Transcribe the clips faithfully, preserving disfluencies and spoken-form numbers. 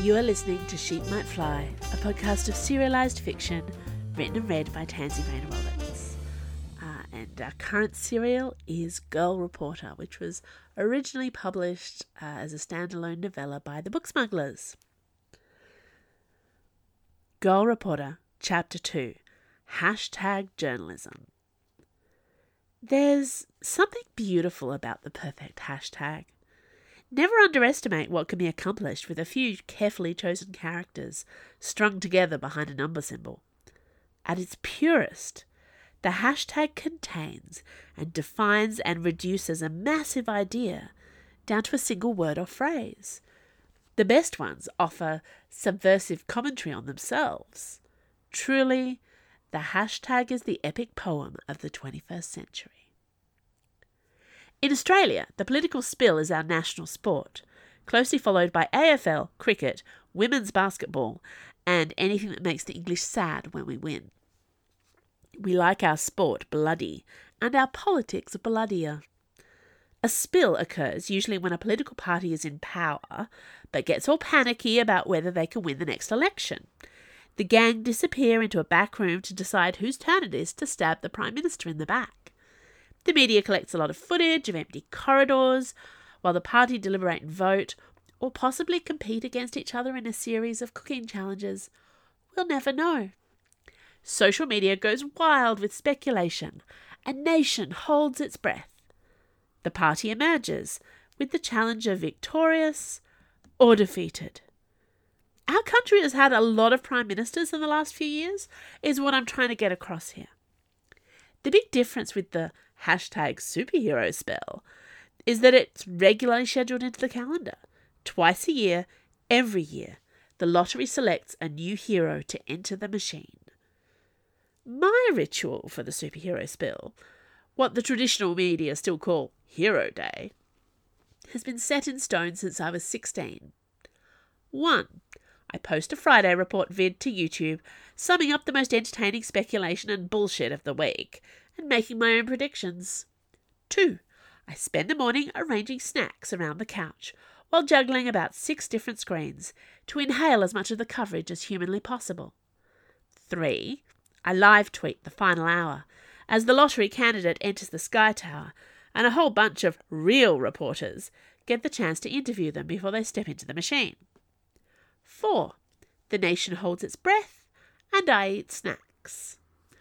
You are listening to Sheep Might Fly, a podcast of serialised fiction written and read by Tansy Rayner Roberts. Uh, and our current serial is Girl Reporter, which was originally published uh, as a standalone novella by the Book Smugglers. Girl Reporter, Chapter two, Hashtag Journalism. There's something beautiful about the perfect hashtag. Never underestimate what can be accomplished with a few carefully chosen characters strung together behind a number symbol. At its purest, the hashtag contains and defines and reduces a massive idea down to a single word or phrase. The best ones offer subversive commentary on themselves. Truly, the hashtag is the epic poem of the twenty-first century. In Australia, the political spill is our national sport, closely followed by A F L, cricket, women's basketball, and anything that makes the English sad when we win. We like our sport bloody, and our politics bloodier. A spill occurs usually when a political party is in power, but gets all panicky about whether they can win the next election. The gang disappear into a back room to decide whose turn it is to stab the Prime Minister in the back. The media collects a lot of footage of empty corridors, while the party deliberate and vote, or possibly compete against each other in a series of cooking challenges. We'll never know. Social media goes wild with speculation. A nation holds its breath. The party emerges with the challenger victorious or defeated. Our country has had a lot of prime ministers in the last few years, is what I'm trying to get across here. The big difference with the hashtag superhero spell is that it's regularly scheduled into the calendar. Twice a year, every year, the lottery selects a new hero to enter the machine. My ritual for the superhero spell, what the traditional media still call Hero Day, has been set in stone since I was sixteen. One, I post a Friday report vid to YouTube, summing up the most entertaining speculation and bullshit of the week, and making my own predictions. Two, I spend the morning arranging snacks around the couch, while juggling about six different screens, to inhale as much of the coverage as humanly possible. Three, I live tweet the final hour, as the lottery candidate enters the Sky Tower, and a whole bunch of real reporters get the chance to interview them before they step into the machine. Four, the nation holds its breath, and I eat snacks.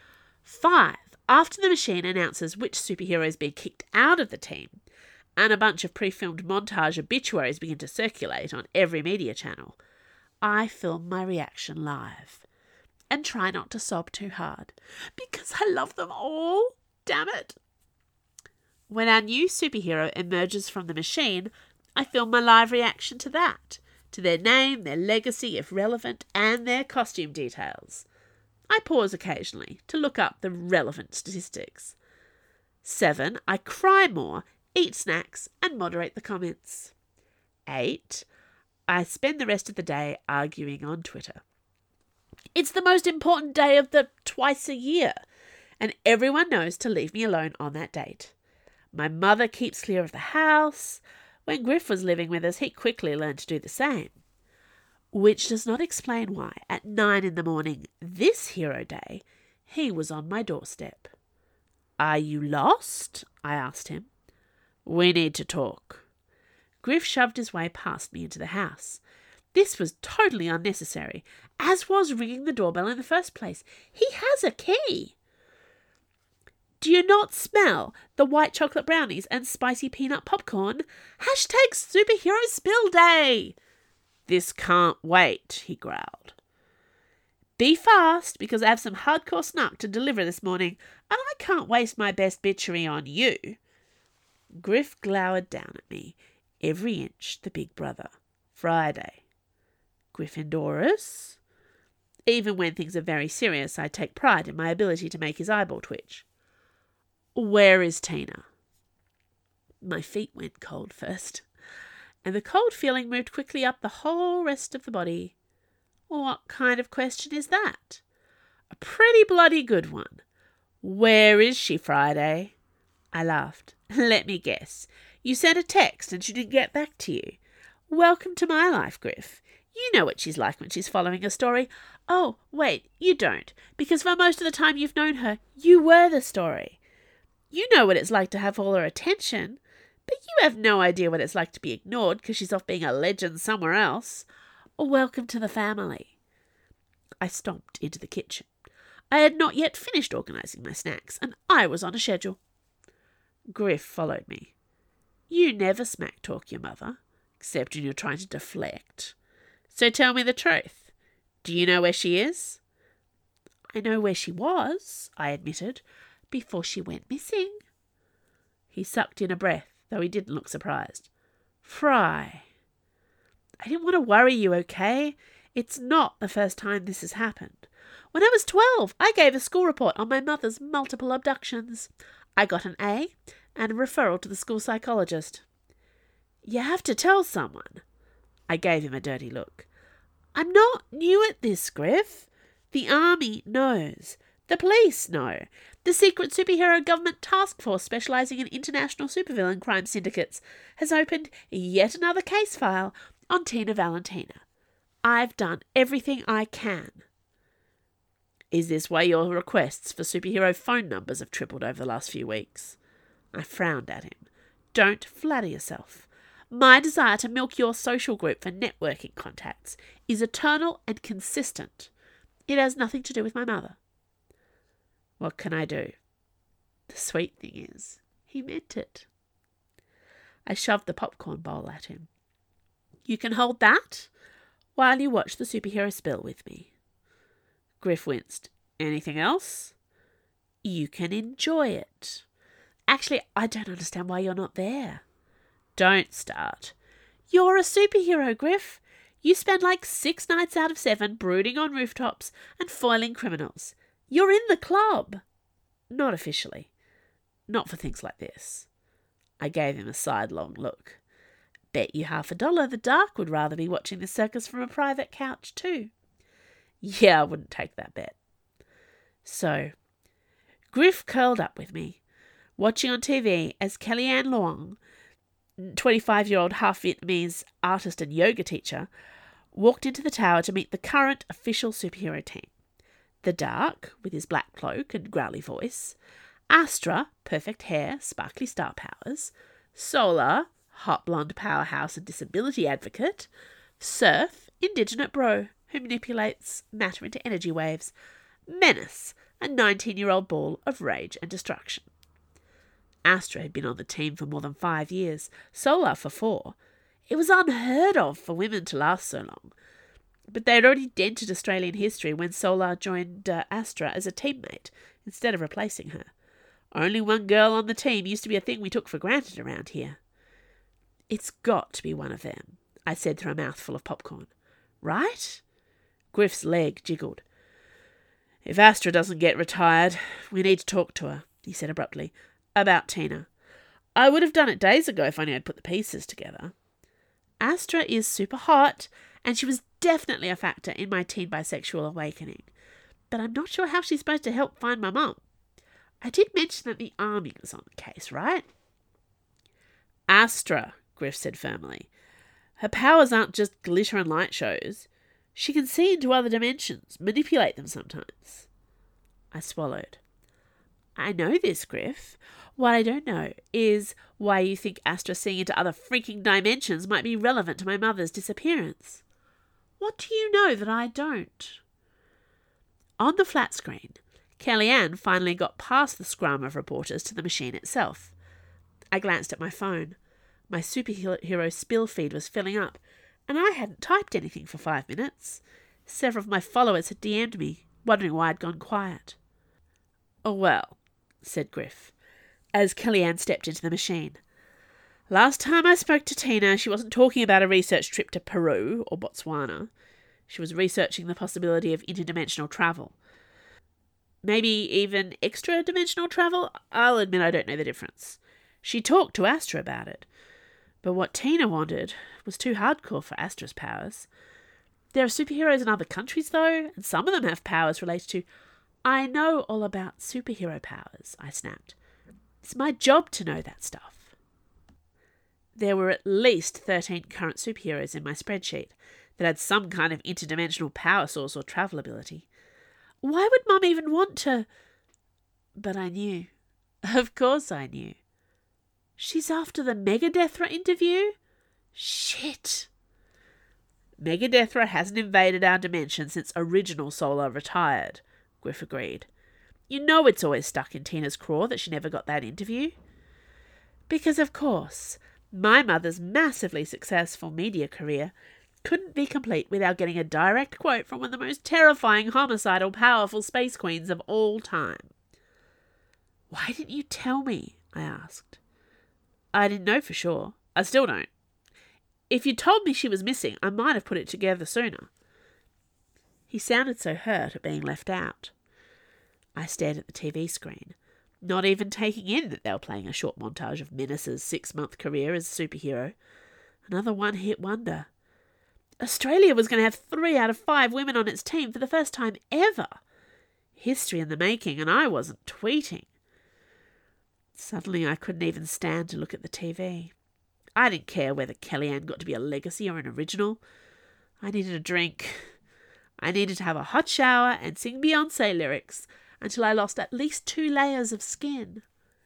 Five, after the machine announces which superheroes be kicked out of the team, and a bunch of pre-filmed montage obituaries begin to circulate on every media channel, I film my reaction live, and try not to sob too hard, because I love them all, damn it. When our new superhero emerges from the machine, I film my live reaction to that, to their name, their legacy, if relevant, and their costume details. I pause occasionally to look up the relevant statistics. Seven, I cry more, eat snacks, and moderate the comments. Eight, I spend the rest of the day arguing on Twitter. It's the most important day of the twice a year, and everyone knows to leave me alone on that date. My mother keeps clear of the house. When Griff was living with us, he quickly learned to do the same. Which does not explain why, at nine in the morning this hero day, he was on my doorstep. "Are you lost?" I asked him. "We need to talk." Griff shoved his way past me into the house. This was totally unnecessary, as was ringing the doorbell in the first place. He has a key. "Do you not smell the white chocolate brownies and spicy peanut popcorn? Hashtag superhero spill day." "This can't wait," he growled. "Be fast, because I have some hardcore snark to deliver this morning, and I can't waste my best bitchery on you." Griff glowered down at me, every inch the big brother. Friday. Gryffindorus? Even when things are very serious, I take pride in my ability to make his eyeball twitch. "Where is Tina?" My feet went cold first, and the cold feeling moved quickly up the whole rest of the body. What kind of question is that? A pretty bloody good one. "Where is she, Friday?" I laughed. "Let me guess. You sent a text and she didn't get back to you. Welcome to my life, Griff. You know what she's like when she's following a story. Oh, wait, you don't, because for most of the time you've known her, you were the story. You know what it's like to have all her attention, but you have no idea what it's like to be ignored because she's off being a legend somewhere else. Welcome to the family. I stomped into the kitchen. I had not yet finished organising my snacks, and I was on a schedule. Griff followed me. You never smack talk your mother, except when you're trying to deflect. So tell me the truth. Do you know where she is? I know where she was, I admitted, before she went missing. He sucked in a breath, though he didn't look surprised. Fry. I didn't want to worry you, okay? It's not the first time this has happened. When I was twelve, I gave a school report on my mother's multiple abductions. I got an A and a referral to the school psychologist. You have to tell someone. I gave him a dirty look. I'm not new at this, Griff. The army knows. The police know. The secret superhero government task force specialising in international supervillain crime syndicates has opened yet another case file on Tina Valentina. I've done everything I can. Is this why your requests for superhero phone numbers have tripled over the last few weeks? I frowned at him. Don't flatter yourself. My desire to milk your social group for networking contacts is eternal and consistent. It has nothing to do with my mother. What can I do? The sweet thing is, he meant it. I shoved the popcorn bowl at him. You can hold that while you watch the superhero spill with me. Griff winced. Anything else? You can enjoy it. Actually, I don't understand why you're not there. Don't start. You're a superhero, Griff. You spend like six nights out of seven brooding on rooftops and foiling criminals. You're in the club. Not officially. Not for things like this. I gave him a sidelong look. Bet you half a dollar the Dark would rather be watching the circus from a private couch too. Yeah, I wouldn't take that bet. So, Griff curled up with me, watching on T V as Kellyanne Luong, twenty-five-year-old half-Vietnamese artist and yoga teacher, walked into the tower to meet the current official superhero team. The Dark, with his black cloak and growly voice. Astra, perfect hair, sparkly star powers. Solar, hot blonde powerhouse and disability advocate. Surf, indigenous bro, who manipulates matter into energy waves. Menace, a nineteen-year-old ball of rage and destruction. Astra had been on the team for more than five years, Solar for four. It was unheard of for women to last so long. But they had already dented Australian history when Solar joined uh, Astra as a teammate, instead of replacing her. Only one girl on the team used to be a thing we took for granted around here. It's got to be one of them, I said through a mouthful of popcorn. Right? Griff's leg jiggled. If Astra doesn't get retired, we need to talk to her, he said abruptly. About Tina. I would have done it days ago if only I'd put the pieces together. Astra is super hot, and she was definitely a factor in my teen bisexual awakening. But I'm not sure how she's supposed to help find my mum. I did mention that the army was on the case, right? Astra, Griff said firmly. Her powers aren't just glitter and light shows. She can see into other dimensions, manipulate them sometimes. I swallowed. I know this, Griff. What I don't know is why you think Astra seeing into other freaking dimensions might be relevant to my mother's disappearance. What do you know that I don't? On the flat screen, Kellyanne finally got past the scrum of reporters to the machine itself. I glanced at my phone. My superhero spill feed was filling up, and I hadn't typed anything for five minutes. Several of my followers had D M'd me, wondering why I'd gone quiet. Oh, well, said Griff, as Kellyanne stepped into the machine. Last time I spoke to Tina, she wasn't talking about a research trip to Peru or Botswana. She was researching the possibility of interdimensional travel. Maybe even extra-dimensional travel? I'll admit I don't know the difference. She talked to Astra about it. But what Tina wanted was too hardcore for Astra's powers. There are superheroes in other countries, though, and some of them have powers related to... I know all about superhero powers, I snapped. It's my job to know that stuff. There were at least thirteen current superheroes in my spreadsheet. that had some kind of interdimensional power source or travel ability. Why would Mum even want to... But I knew. Of course I knew. She's after the Megadethra interview? Shit. Megadethra hasn't invaded our dimension since original Solar retired, Griff agreed. You know it's always stuck in Tina's craw that she never got that interview. Because, of course, my mother's massively successful media career couldn't be complete without getting a direct quote from one of the most terrifying, homicidal, powerful space queens of all time. Why didn't you tell me? I asked. I didn't know for sure. I still don't. If you'd told me she was missing, I might have put it together sooner. He sounded so hurt at being left out. I stared at the T V screen, not even taking in that they were playing a short montage of Menace's six-month career as a superhero. Another one-hit wonder. Australia was going to have three out of five women on its team for the first time ever. History in the making, and I wasn't tweeting. Suddenly I couldn't even stand to look at the T V. I didn't care whether Kellyanne got to be a legacy or an original. I needed a drink. I needed to have a hot shower and sing Beyonce lyrics until I lost at least two layers of skin.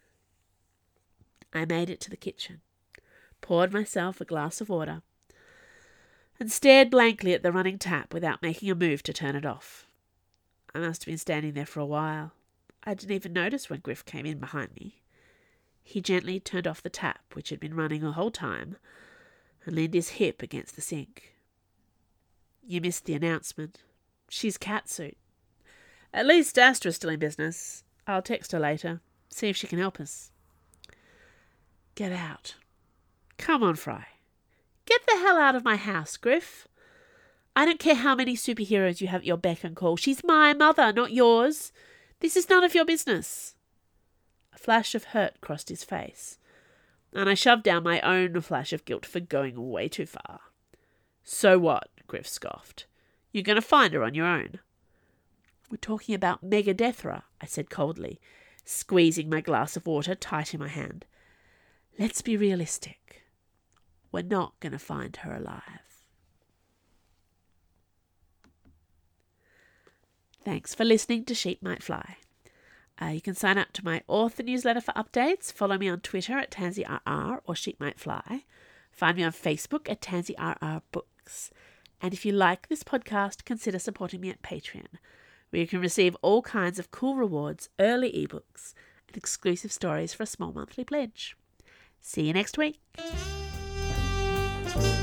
I made it to the kitchen, poured myself a glass of water, and stared blankly at the running tap without making a move to turn it off. I must have been standing there for a while. I didn't even notice when Griff came in behind me. He gently turned off the tap, which had been running the whole time, and leaned his hip against the sink. You missed the announcement. She's catsuit. At least Astra's still in business. I'll text her later, see if she can help us. Get out. Come on, Fry. Get the hell out of my house, Griff. I don't care how many superheroes you have at your beck and call. She's my mother, not yours. This is none of your business. A flash of hurt crossed his face, and I shoved down my own flash of guilt for going way too far. So what? Griff scoffed. You're going to find her on your own. We're talking about Megadethra, I said coldly, squeezing my glass of water tight in my hand. Let's be realistic. We're not going to find her alive. Thanks for listening to Sheep Might Fly. Uh, you can sign up to my author newsletter for updates. Follow me on Twitter at TansyRR or Sheep Might Fly. Find me on Facebook at TansyRR Books. And if you like this podcast, consider supporting me at Patreon, where you can receive all kinds of cool rewards, early ebooks, and exclusive stories for a small monthly pledge. See you next week.